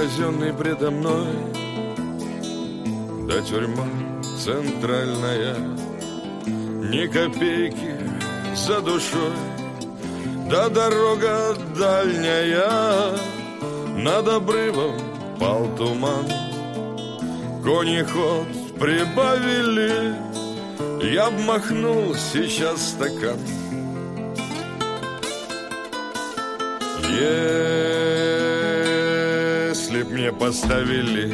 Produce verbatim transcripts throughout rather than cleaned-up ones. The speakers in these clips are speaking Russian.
казенный предо мной, да тюрьма центральная, ни копейки за душой, да дорога дальняя. Над обрывом пал туман, кони ход прибавили, я б махнул сейчас стакан. Если б мне поставили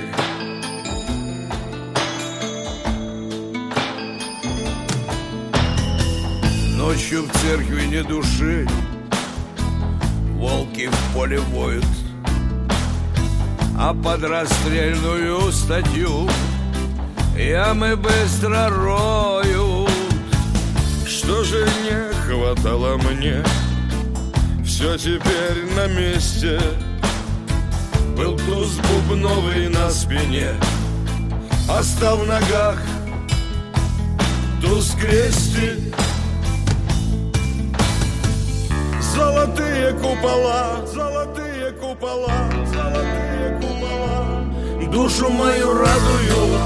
ночью в церкви ни души, волки в поле воют, а под расстрельную статью ямы быстро роют. Что же не хватало мне, все теперь на месте. Был туз бубновый на спине, остав в ногах туз крестик. Золотые купола, золотые купола, золотые купола душу мою радуют.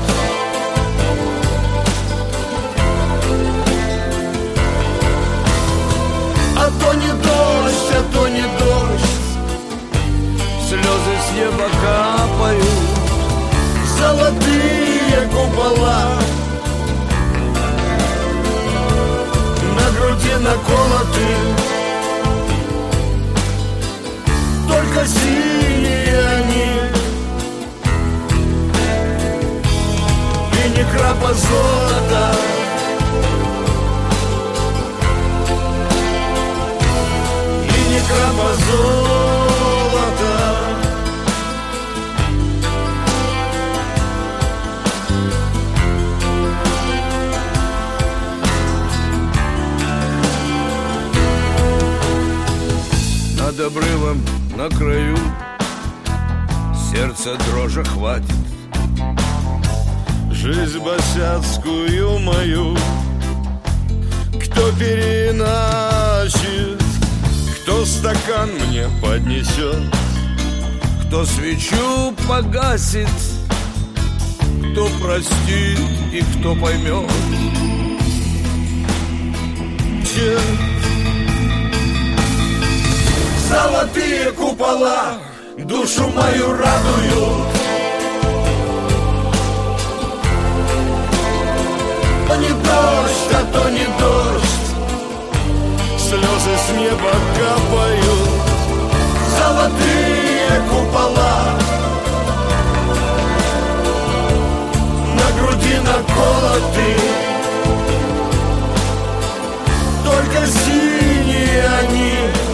А то не дождь, а то не дождь, слезы с неба капают. Золотые купола на груди наколоты, только синие они, и ни крапа золота. Ни крапа золота. Над обрывом на краю сердце дрожи хватит. Жизнь босяцкую мою кто переначит, кто стакан мне поднесет, кто свечу погасит, кто простит и кто поймет. Те золотые купола душу мою радуют. То не дождь, а то не дождь, слезы с неба капают. Золотые купола на груди наколоты, только синие они,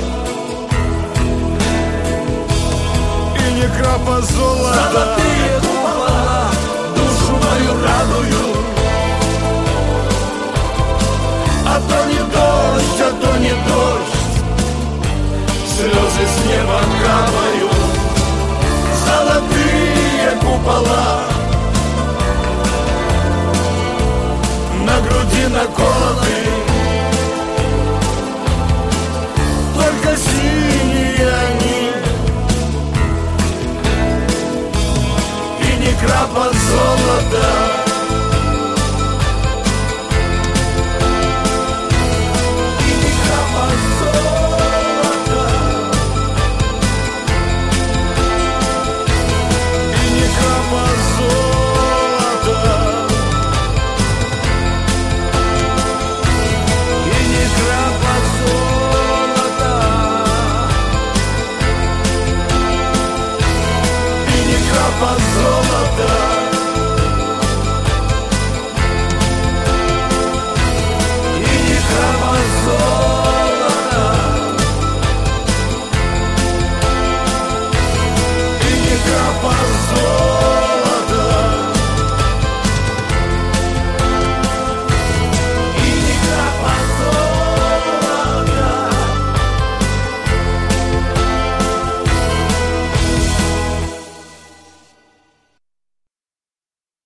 и ни крапа золота. Золотые купола душу мою радуют. А то не дождь, а то не дождь, слезы с неба капают. Золотые купола на груди наколоты,